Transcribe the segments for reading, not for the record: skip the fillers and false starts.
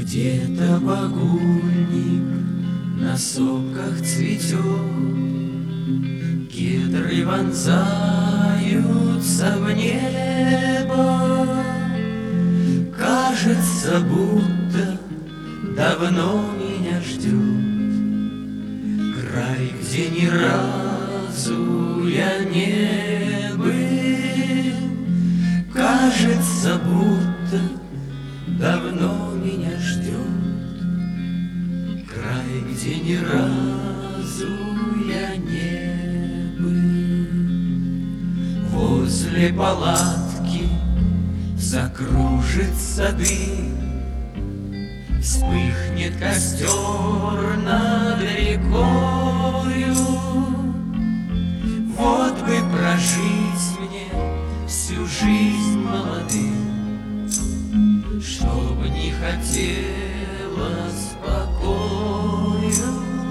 Где-то багульник на сопках цветет, кедры вонзаются в небо. Кажется, будто давно меня ждет край, где ни разу я не был. Кажется, будто давно меня ждет край, где ни разу я не был. Возле палатки закружится дым, вспыхнет костер над рекою. Вот бы прожить мне всю жизнь молодым, чтоб не хотелось покою.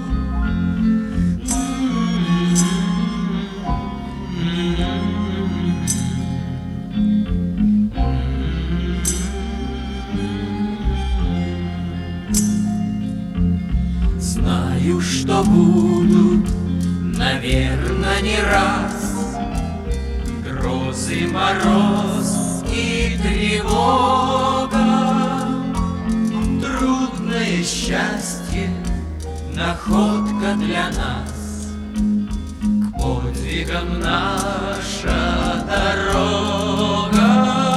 Знаю, что будут, наверно, не раз грозы, мороз и тревога. Трудное счастье, находка для нас, к подвигам наша дорога.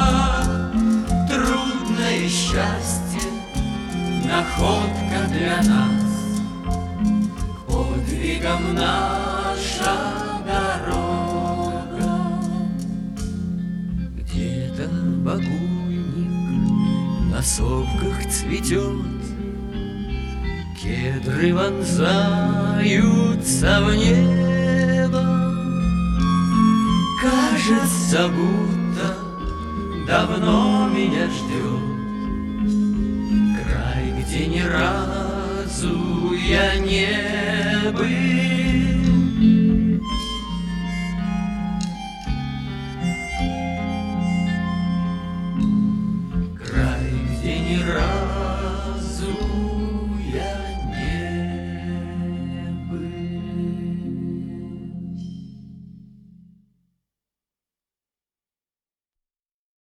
Трудное счастье, находка для нас, к подвигам наша дорога. Где-то багульник на сопках цветет, кедры вонзаются в небо. Кажется, будто давно меня ждет край, где ни разу я не был.